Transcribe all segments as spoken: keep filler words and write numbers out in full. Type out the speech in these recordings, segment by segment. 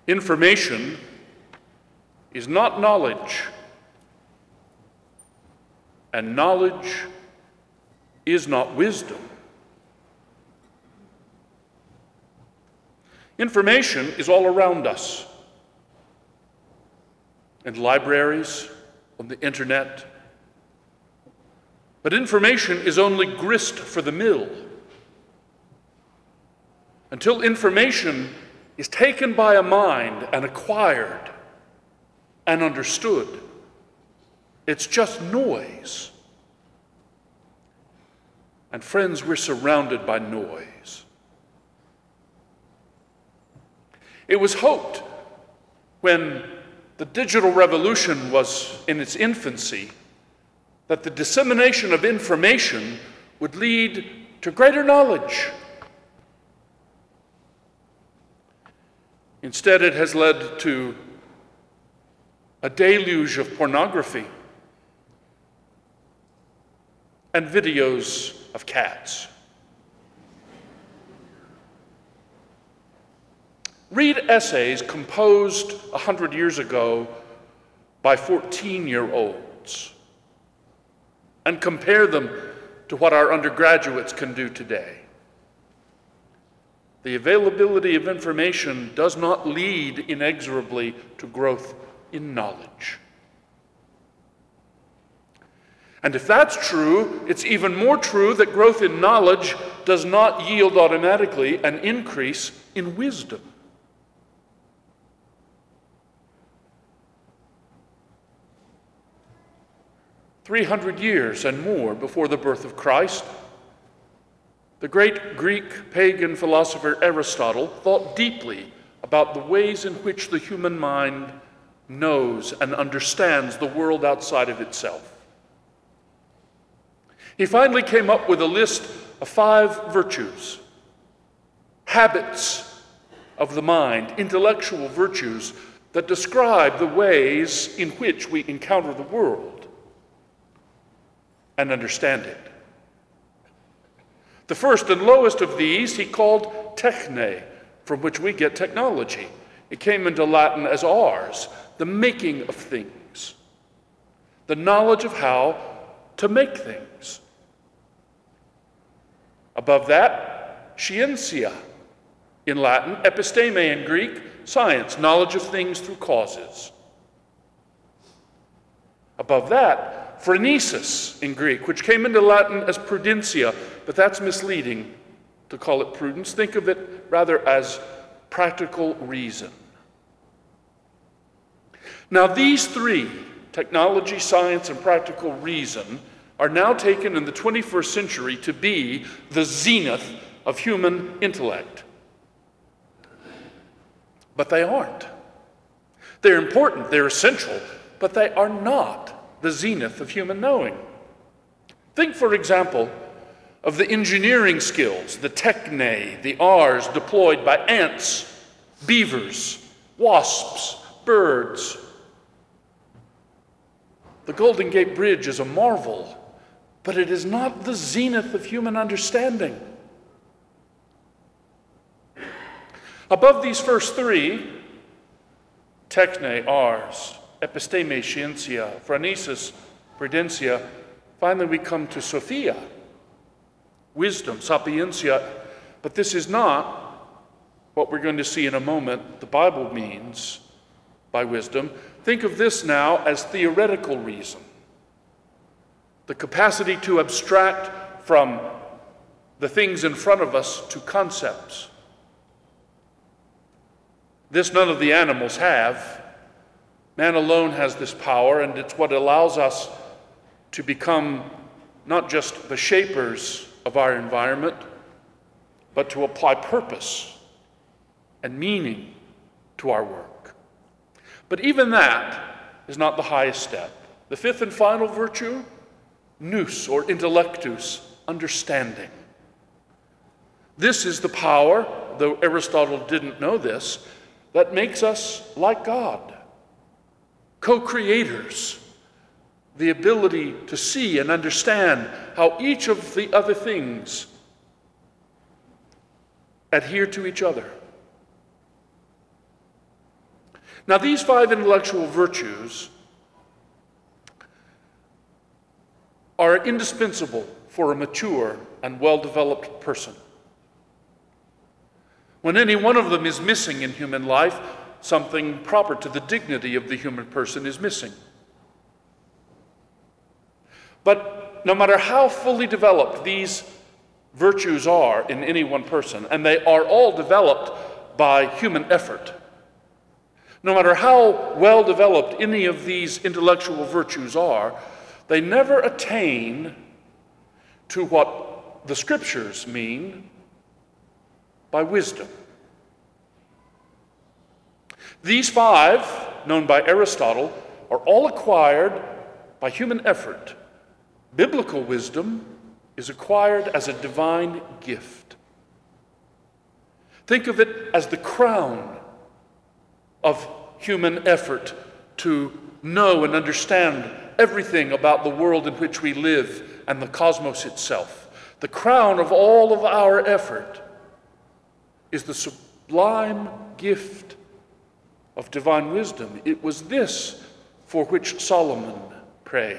Information is not knowledge, and knowledge is not wisdom. Information is all around us, in libraries, on the internet. But information is only grist for the mill. Until information is taken by a mind and acquired and understood, it's just noise. And friends, we're surrounded by noise. It was hoped when the digital revolution was in its infancy that the dissemination of information would lead to greater knowledge. Instead, it has led to a deluge of pornography and videos of cats. Read essays composed a hundred years ago by fourteen-year-olds and compare them to what our undergraduates can do today. The availability of information does not lead inexorably to growth in knowledge. And if that's true, it's even more true that growth in knowledge does not yield automatically an increase in wisdom. Three hundred years and more before the birth of Christ, the great Greek pagan philosopher Aristotle thought deeply about the ways in which the human mind knows and understands the world outside of itself. He finally came up with a list of five virtues, habits of the mind, intellectual virtues that describe the ways in which we encounter the world and understand it. The first and lowest of these he called techne, from which we get technology. It came into Latin as ars, the making of things, the knowledge of how to make things. Above that, scientia in Latin, episteme in Greek, science, knowledge of things through causes. Above that, phronesis in Greek, which came into Latin as prudentia, but that's misleading to call it prudence. Think of it rather as practical reason. Now these three, technology, science, and practical reason, are now taken in the twenty-first century to be the zenith of human intellect. But they aren't. They're important, they're essential, but they are not the zenith of human knowing. Think, for example, of the engineering skills, the techne, the ars deployed by ants, beavers, wasps, birds. The Golden Gate Bridge is a marvel, but it is not the zenith of human understanding. Above these first three, techne, ars, episteme, scientia, phronesis, prudentia, finally we come to Sophia, wisdom, sapientia, but this is not what we're going to see in a moment the Bible means by wisdom. Think of this now as theoretical reason, the capacity to abstract from the things in front of us to concepts. This none of the animals have. Man alone has this power, and it's what allows us to become not just the shapers of our environment, but to apply purpose and meaning to our work. But even that is not the highest step. The fifth and final virtue, nous or intellectus, understanding. This is the power, though Aristotle didn't know this, that makes us like God, co-creators, the ability to see and understand how each of the other things adhere to each other. Now, these five intellectual virtues are indispensable for a mature and well-developed person. When any one of them is missing in human life, something proper to the dignity of the human person is missing. But no matter how fully developed these virtues are in any one person, and they are all developed by human effort, no matter how well developed any of these intellectual virtues are, they never attain to what the Scriptures mean by wisdom. These five, known by Aristotle, are all acquired by human effort. Biblical wisdom is acquired as a divine gift. Think of it as the crown of human effort to know and understand everything about the world in which we live and the cosmos itself. The crown of all of our effort is the sublime gift of divine wisdom. It was this for which Solomon prayed.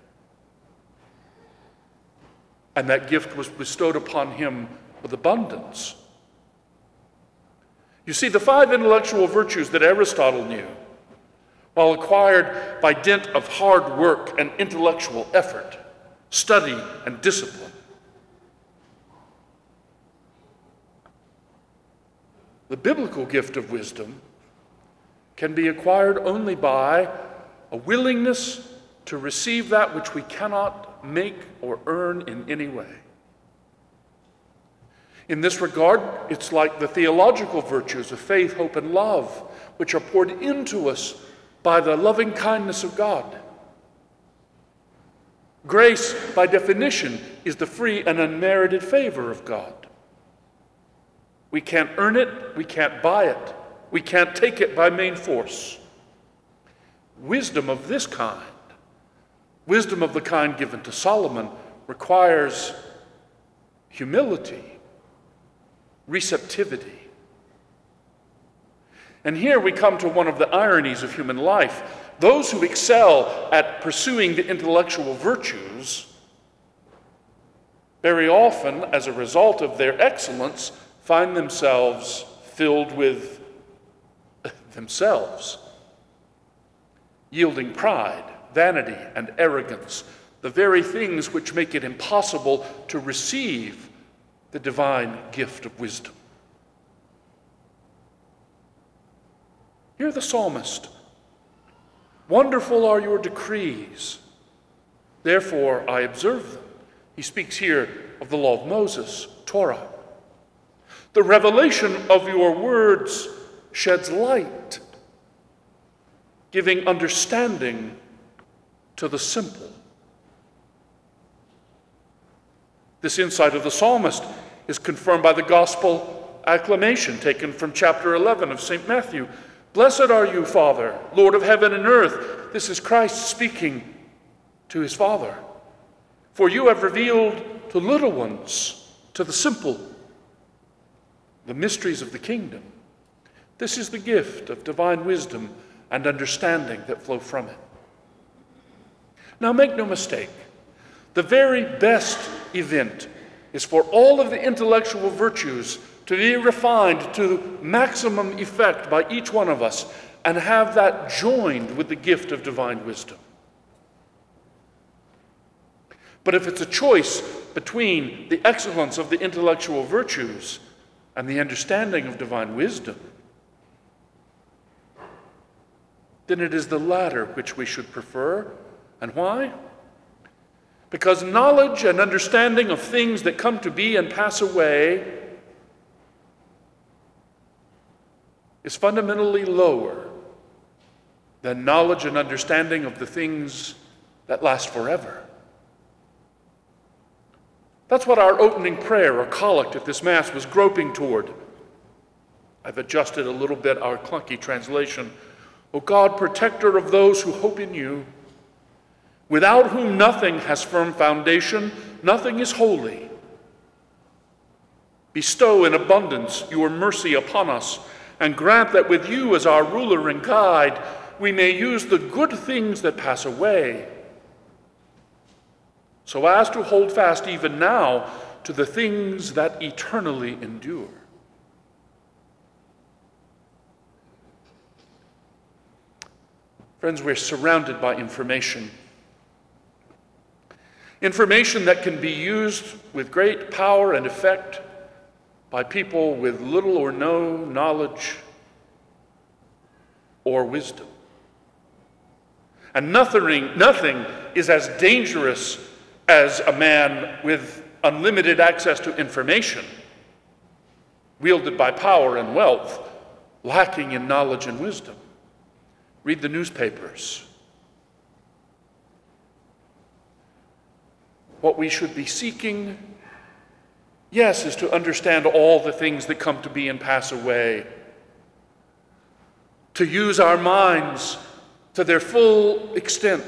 And that gift was bestowed upon him with abundance. You see, the five intellectual virtues that Aristotle knew, while acquired by dint of hard work and intellectual effort, study and discipline, the biblical gift of wisdom can be acquired only by a willingness to receive that which we cannot make or earn in any way. In this regard, it's like the theological virtues of faith, hope, and love, which are poured into us by the loving kindness of God. Grace, by definition, is the free and unmerited favor of God. We can't earn it, we can't buy it, we can't take it by main force. Wisdom of this kind, wisdom of the kind given to Solomon, requires humility, receptivity. And here we come to one of the ironies of human life. Those who excel at pursuing the intellectual virtues very often, as a result of their excellence, find themselves filled with themselves, yielding pride, vanity, and arrogance, the very things which make it impossible to receive the divine gift of wisdom. Hear the psalmist. Wonderful are your decrees, therefore I observe them. He speaks here of the law of Moses, Torah. The revelation of your words sheds light, giving understanding to the simple. This insight of the psalmist is confirmed by the gospel acclamation taken from chapter eleven of Saint Matthew. Blessed are you, Father, Lord of heaven and earth. This is Christ speaking to his Father. For you have revealed to little ones, to the simple, the mysteries of the kingdom. This is the gift of divine wisdom and understanding that flow from it. Now make no mistake, the very best event is for all of the intellectual virtues to be refined to maximum effect by each one of us and have that joined with the gift of divine wisdom. But if it's a choice between the excellence of the intellectual virtues and the understanding of divine wisdom, then it is the latter which we should prefer. And why? Because knowledge and understanding of things that come to be and pass away is fundamentally lower than knowledge and understanding of the things that last forever. That's what our opening prayer or collect at this Mass was groping toward. I've adjusted a little bit our clunky translation. O God, protector of those who hope in you, without whom nothing has firm foundation, nothing is holy. Bestow in abundance your mercy upon us, and grant that with you as our ruler and guide, we may use the good things that pass away, so as to hold fast even now to the things that eternally endure. Friends, we're surrounded by information. Information that can be used with great power and effect by people with little or no knowledge or wisdom. And nothing, nothing is as dangerous as a man with unlimited access to information, wielded by power and wealth, lacking in knowledge and wisdom. Read the newspapers. What we should be seeking, yes, is to understand all the things that come to be and pass away, to use our minds to their full extent,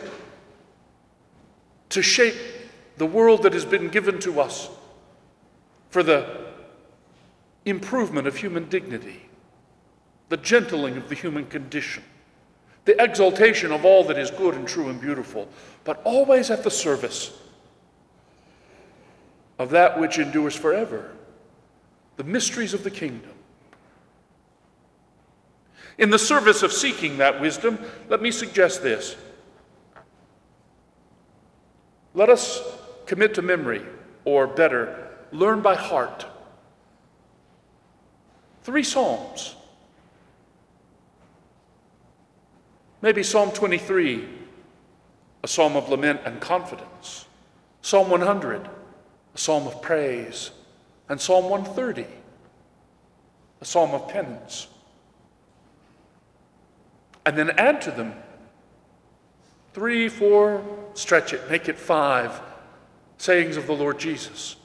to shape the world that has been given to us for the improvement of human dignity, the gentling of the human condition, the exaltation of all that is good and true and beautiful, but always at the service of that which endures forever, the mysteries of the kingdom. In the service of seeking that wisdom, let me suggest this. Let us commit to memory, or better, learn by heart, three psalms. Maybe Psalm twenty-three, a psalm of lament and confidence. Psalm one hundred, a psalm of praise. And Psalm one thirty, a psalm of penance. And then add to them three, four, stretch it, make it five sayings of the Lord Jesus.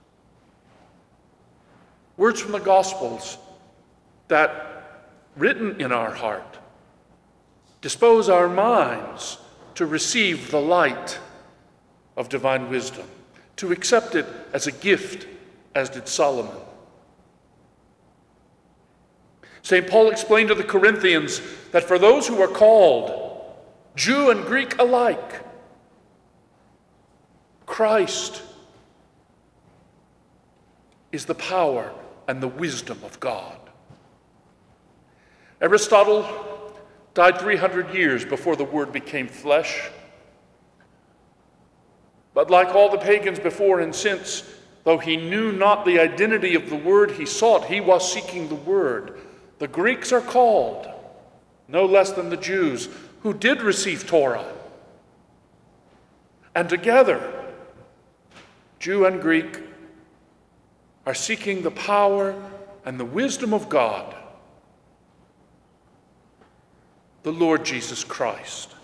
Words from the Gospels that, written in our heart, dispose our minds to receive the light of divine wisdom, to accept it as a gift, as did Solomon. Saint Paul explained to the Corinthians that for those who are called, Jew and Greek alike, Christ is the power and the wisdom of God. Aristotle died three hundred years before the Word became flesh. But like all the pagans before and since, though he knew not the identity of the Word he sought, he was seeking the Word. The Greeks are called, no less than the Jews, who did receive Torah. And together, Jew and Greek are seeking the power and the wisdom of God, the Lord Jesus Christ.